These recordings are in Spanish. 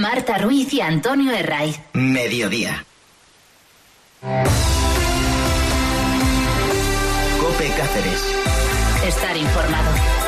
Marta Ruiz y Antonio Herraiz. Mediodía. COPE Cáceres. Estar informado.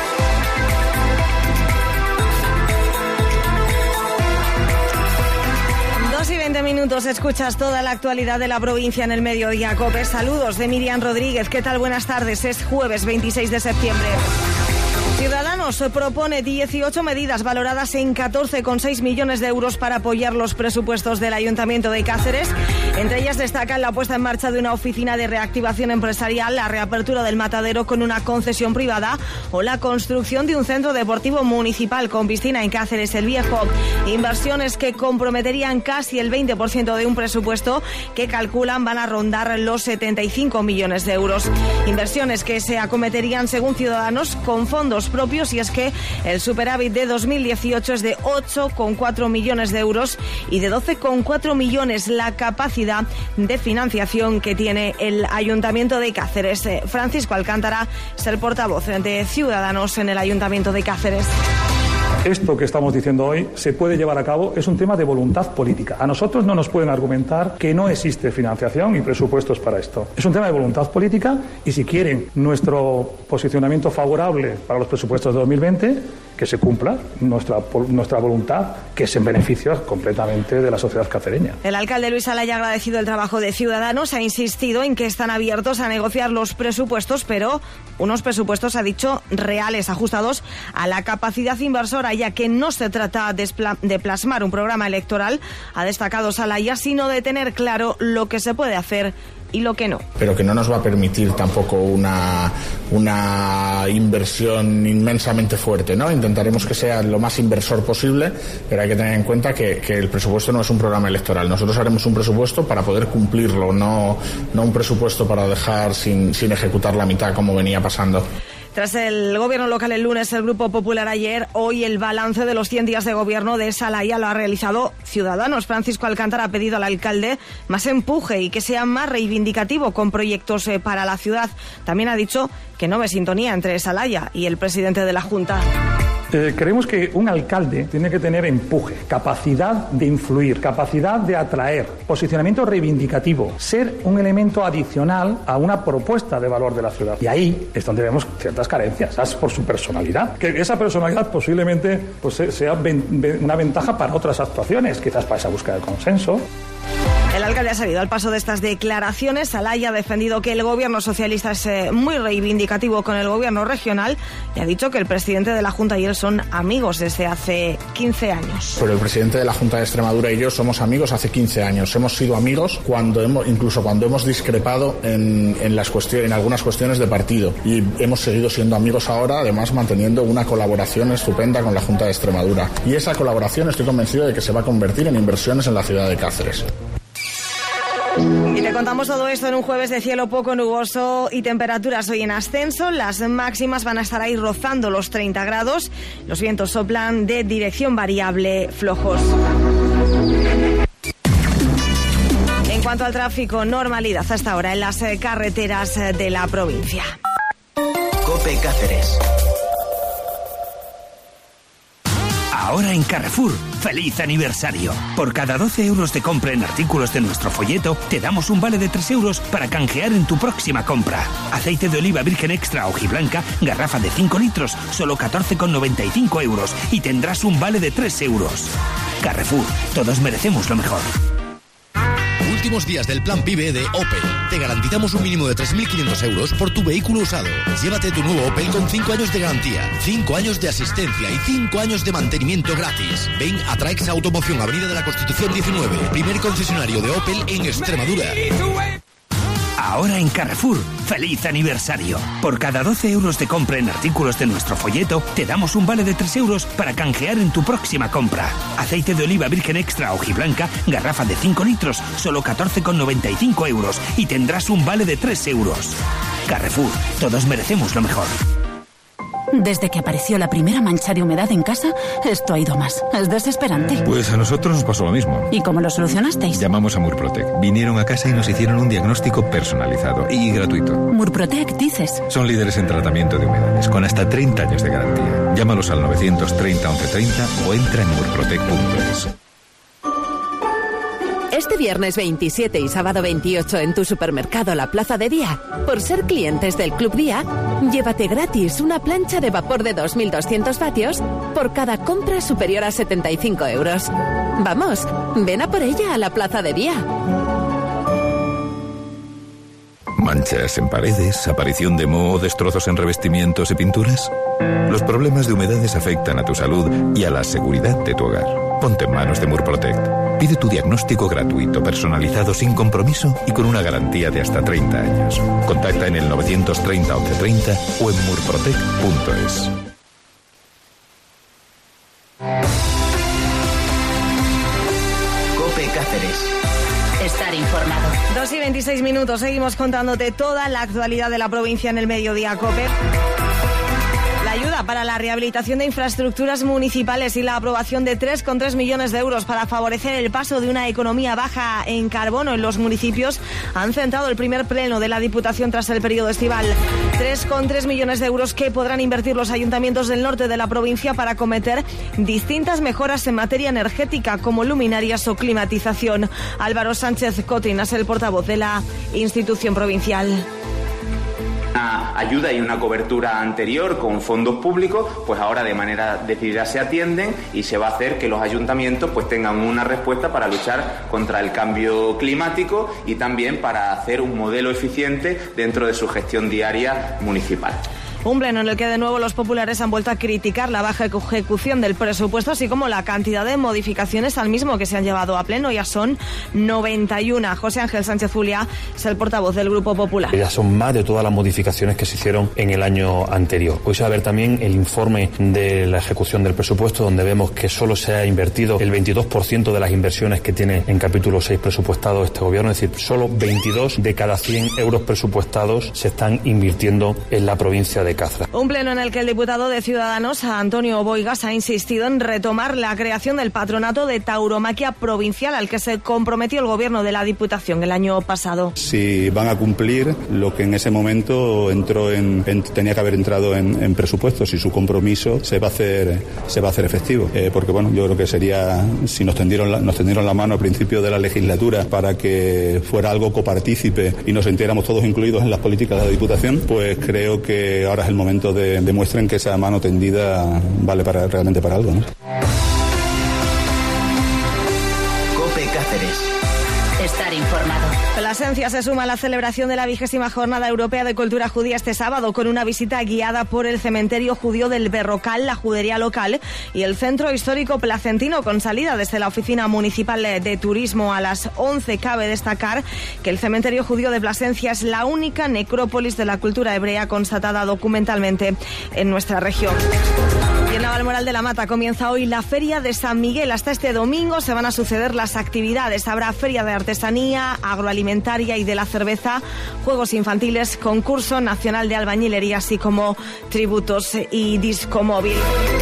Y 20 minutos, escuchas toda la actualidad de la provincia en el Mediodía COPE. Saludos de Miriam Rodríguez. ¿Qué tal? Buenas tardes. Es jueves 26 de septiembre. Ciudadanos propone 18 medidas valoradas en 14,6 millones de euros para apoyar los presupuestos del Ayuntamiento de Cáceres. Entre ellas destacan la puesta en marcha de una oficina de reactivación empresarial, la reapertura del matadero con una concesión privada o la construcción de un centro deportivo municipal con piscina en Cáceres el Viejo. Inversiones que comprometerían casi el 20% de un presupuesto que calculan van a rondar los 75 millones de euros. Inversiones que se acometerían, según Ciudadanos, con fondos propios, y es que el superávit de 2018 es de 8,4 millones de euros y de 12,4 millones la capacidad de financiación que tiene el Ayuntamiento de Cáceres. Francisco Alcántara es el portavoz de Ciudadanos en el Ayuntamiento de Cáceres. Esto que estamos diciendo hoy se puede llevar a cabo, es un tema de voluntad política. A nosotros no nos pueden argumentar que no existe financiación y presupuestos para esto. Es un tema de voluntad política y si quieren nuestro posicionamiento favorable para los presupuestos de 2020, que se cumpla nuestra voluntad, que es en beneficio completamente de la sociedad cacereña. El alcalde Luis Alaya ha agradecido el trabajo de Ciudadanos, ha insistido en que están abiertos a negociar los presupuestos, pero unos presupuestos, ha dicho, reales, ajustados a la capacidad inversora, ya que no se trata de plasmar un programa electoral, ha destacado Alaya, sino de tener claro lo que se puede hacer y lo que no. Pero que no nos va a permitir tampoco una inversión inmensamente fuerte, ¿no? Intentaremos que sea lo más inversor posible, pero hay que tener en cuenta que el presupuesto no es un programa electoral. Nosotros haremos un presupuesto para poder cumplirlo, no un presupuesto para dejar sin ejecutar la mitad como venía pasando. Tras el gobierno local el lunes, el Grupo Popular ayer, hoy el balance de los 100 días de gobierno de Alaya lo ha realizado Ciudadanos. Francisco Alcántara ha pedido al alcalde más empuje y que sea más reivindicativo con proyectos para la ciudad. También ha dicho que no ve sintonía entre Alaya y el presidente de la Junta. Creemos que un alcalde tiene que tener empuje, capacidad de influir, capacidad de atraer, posicionamiento reivindicativo, ser un elemento adicional a una propuesta de valor de la ciudad. Y ahí es donde vemos ciertas carencias, ¿sabes? Por su personalidad. Que esa personalidad posiblemente sea una ventaja para otras actuaciones, quizás para esa búsqueda de consenso. El alcalde ha salido al paso de estas declaraciones. Alaya ha defendido que el gobierno socialista es muy reivindicativo con el gobierno regional y ha dicho que el presidente de la Junta y él son amigos desde hace 15 años. Pero el presidente de la Junta de Extremadura y yo somos amigos hace 15 años. Hemos sido amigos incluso cuando hemos discrepado en algunas cuestiones de partido. Y hemos seguido siendo amigos ahora, además manteniendo una colaboración estupenda con la Junta de Extremadura. Y esa colaboración estoy convencido de que se va a convertir en inversiones en la ciudad de Cáceres. Y te contamos todo esto en un jueves de cielo poco nuboso y temperaturas hoy en ascenso. Las máximas van a estar ahí rozando los 30 grados. Los vientos soplan de dirección variable flojos. En cuanto al tráfico, normalidad hasta ahora en las carreteras de la provincia. COPE Cáceres. Ahora en Carrefour, ¡feliz aniversario! Por cada 12 euros de compra en artículos de nuestro folleto, te damos un vale de 3 euros para canjear en tu próxima compra. Aceite de oliva virgen extra hojiblanca, garrafa de 5 litros, solo 14,95 euros y tendrás un vale de 3 euros. Carrefour, todos merecemos lo mejor. Últimos días del plan PIBE de Opel. Te garantizamos un mínimo de 3.500 euros por tu vehículo usado. Llévate tu nuevo Opel con 5 años de garantía, 5 años de asistencia y 5 años de mantenimiento gratis. Ven a Traix Automoción, Avenida de la Constitución 19, primer concesionario de Opel en Extremadura. Ahora en Carrefour, ¡feliz aniversario! Por cada 12 euros de compra en artículos de nuestro folleto, te damos un vale de 3 euros para canjear en tu próxima compra. Aceite de oliva virgen extra hojiblanca, garrafa de 5 litros, solo 14,95 euros y tendrás un vale de 3 euros. Carrefour, todos merecemos lo mejor. Desde que apareció la primera mancha de humedad en casa, esto ha ido más. Es desesperante. Pues a nosotros nos pasó lo mismo. ¿Y cómo lo solucionasteis? Llamamos a Murprotec. Vinieron a casa y nos hicieron un diagnóstico personalizado y gratuito. Murprotec, dices. Son líderes en tratamiento de humedades, con hasta 30 años de garantía. Llámalos al 930 1130 o entra en murprotec.es. Este viernes 27 y sábado 28 en tu supermercado La Plaza de Día, por ser clientes del Club Día, llévate gratis una plancha de vapor de 2.200 vatios por cada compra superior a 75 euros. Vamos, ven a por ella a La Plaza de Día. ¿Manchas en paredes, aparición de moho o destrozos en revestimientos y pinturas? Los problemas de humedades afectan a tu salud y a la seguridad de tu hogar. Ponte en manos de Murprotect. Pide tu diagnóstico gratuito, personalizado, sin compromiso y con una garantía de hasta 30 años. Contacta en el 930 1130 o en murprotect.es. COPE Cáceres. Estar informado. 2:26, seguimos contándote toda la actualidad de la provincia en el Mediodía COPE. La ayuda para la rehabilitación de infraestructuras municipales y la aprobación de 3,3 millones de euros para favorecer el paso de una economía baja en carbono en los municipios han centrado el primer pleno de la Diputación tras el periodo estival. 3,3 millones de euros que podrán invertir los ayuntamientos del norte de la provincia para acometer distintas mejoras en materia energética como luminarias o climatización. Álvaro Sánchez Cotín es el portavoz de la institución provincial. Una ayuda y una cobertura anterior con fondos públicos, pues ahora de manera decidida se atienden y se va a hacer que los ayuntamientos pues tengan una respuesta para luchar contra el cambio climático y también para hacer un modelo eficiente dentro de su gestión diaria municipal. Un pleno en el que de nuevo los populares han vuelto a criticar la baja ejecución del presupuesto, así como la cantidad de modificaciones al mismo que se han llevado a pleno. Ya son 91. José Ángel Sánchez Zulia es el portavoz del Grupo Popular. Ya son más de todas las modificaciones que se hicieron en el año anterior. Hoy se va a ver también el informe de la ejecución del presupuesto, donde vemos que solo se ha invertido el 22% de las inversiones que tiene en capítulo 6 presupuestado este gobierno. Es decir, solo 22 de cada 100 euros presupuestados se están invirtiendo en la provincia de Cáceres. Un pleno en el que el diputado de Ciudadanos, Antonio Boigas, ha insistido en retomar la creación del patronato de tauromaquia provincial al que se comprometió el gobierno de la Diputación el año pasado. Si van a cumplir lo que en ese momento tenía que haber entrado en presupuestos, y su compromiso se va a hacer efectivo, porque bueno, yo creo que sería, si nos tendieron la mano al principio de la legislatura para que fuera algo copartícipe y nos sintiéramos todos incluidos en las políticas de la Diputación, pues creo que ahora es el momento de demuestren que esa mano tendida vale realmente para algo, ¿no? COPE Cáceres. Estar informado. Plasencia se suma a la celebración de la 20ª Jornada Europea de Cultura Judía este sábado con una visita guiada por el cementerio judío del Berrocal, la judería local y el centro histórico placentino con salida desde la Oficina Municipal de Turismo a las 11. Cabe destacar que el cementerio judío de Plasencia es la única necrópolis de la cultura hebrea constatada documentalmente en nuestra región. Y en Navalmoral de la Mata comienza hoy la Feria de San Miguel. Hasta este domingo se van a suceder las actividades. Habrá feria de artesanía, agroalimentaria y de la cerveza, juegos infantiles, concurso nacional de albañilería, así como tributos y disco móvil.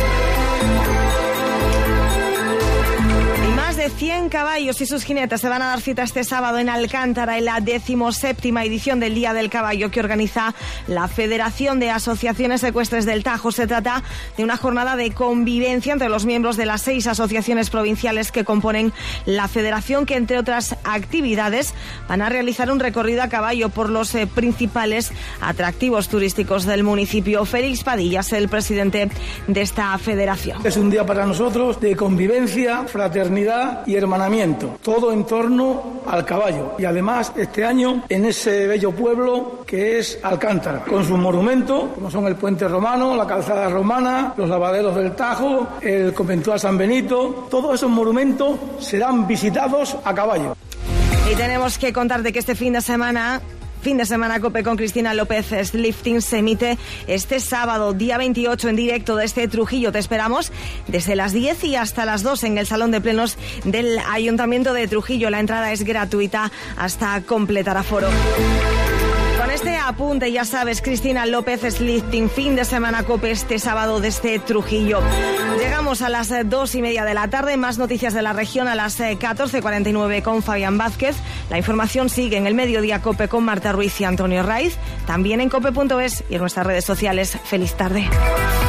De 100 caballos y sus jinetes se van a dar cita este sábado en Alcántara en la 17ª edición del Día del Caballo que organiza la Federación de Asociaciones Ecuestres del Tajo. Se trata de una jornada de convivencia entre los miembros de las 6 asociaciones provinciales que componen la federación, que entre otras actividades van a realizar un recorrido a caballo por los principales atractivos turísticos del municipio. Félix Padilla es el presidente de esta federación. Es un día para nosotros de convivencia, fraternidad y hermanamiento, todo en torno al caballo, y además este año en ese bello pueblo que es Alcántara, con sus monumentos como son el puente romano, la calzada romana, los lavaderos del Tajo, el conventual San Benito. Todos esos monumentos serán visitados a caballo. Y tenemos que contarte que este fin de semana COPE con Cristina López Lifting se emite este sábado, día 28, en directo desde Trujillo. Te esperamos desde las 10 y hasta las 2 en el Salón de Plenos del Ayuntamiento de Trujillo. La entrada es gratuita hasta completar aforo. Con este apunte, ya sabes, Cristina López Lifting, fin de semana COPE este sábado desde Trujillo. Llegamos a las 2:30 de la tarde, más noticias de la región a las 14:49 con Fabián Vázquez. La información sigue en el Mediodía COPE con Marta Ruiz y Antonio Raiz, también en cope.es y en nuestras redes sociales. Feliz tarde.